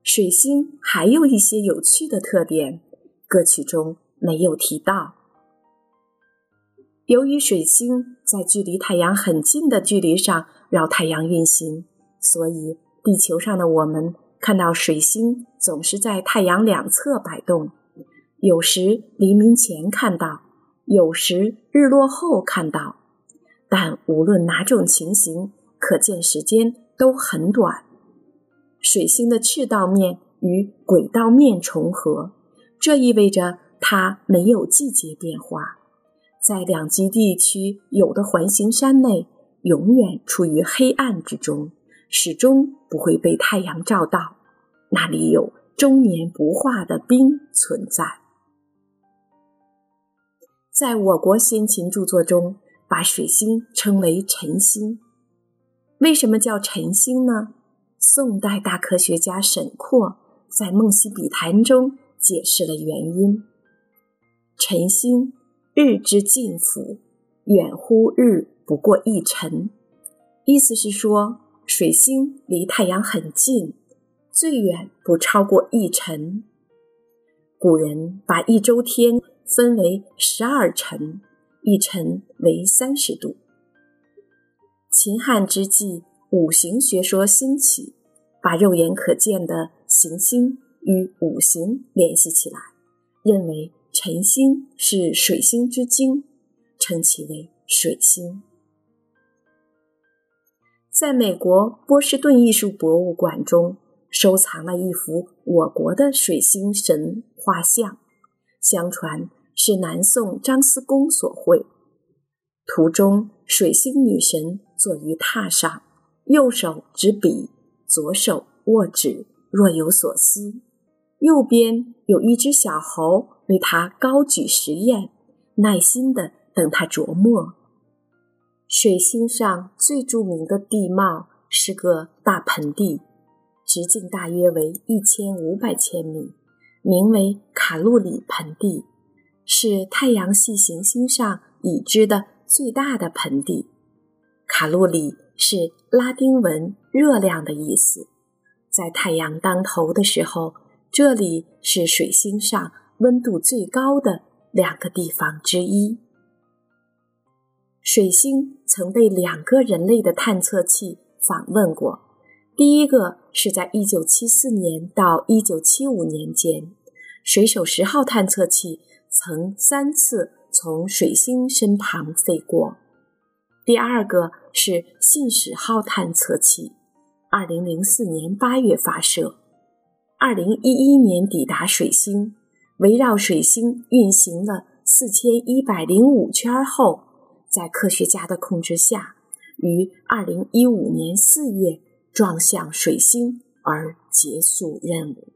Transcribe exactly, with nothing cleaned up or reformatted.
水星还有一些有趣的特点，歌曲中没有提到。由于水星在距离太阳很近的距离上绕太阳运行，所以地球上的我们看到水星总是在太阳两侧摆动，有时黎明前看到，有时日落后看到，但无论哪种情形，可见时间都很短。水星的赤道面与轨道面重合，这意味着它没有季节变化。在两极地区有的环形山内永远处于黑暗之中，始终不会被太阳照到，那里有终年不化的冰存在。在我国先秦著作中，把水星称为辰星。为什么叫辰星呢？宋代大科学家沈括在《梦溪笔谈》中解释了原因。辰星，日之近甫，远乎日不过一辰。意思是说，水星离太阳很近，最远不超过一辰。古人把一周天分为十二辰，一辰为三十度。秦汉之际，五行学说兴起，把肉眼可见的行星与五行联系起来，认为辰星是水星之精，称其为水星。在美国波士顿艺术博物馆中收藏了一幅我国的水星神画像，相传是南宋张思恭所绘。图中水星女神坐于榻上，右手执笔，左手握指，若有所思。右边有一只小猴为她高举石砚，耐心地等她琢磨。水星上最著名的地貌是个大盆地，直径大约为一千五百千米，名为卡路里盆地，是太阳系行星上已知的最大的盆地。卡路里是拉丁文热量的意思，在太阳当头的时候，这里是水星上温度最高的两个地方之一。水星曾被两个人类的探测器访问过，第一个是在一九七四年到一九七五年间，水手十号探测器曾三次从水星身旁飞过。第二个是信使号探测器，二零零四年八月发射，二零一一年抵达水星，围绕水星运行了四千一百零五圈后，在科学家的控制下，于二零一五年四月撞向水星而结束任务。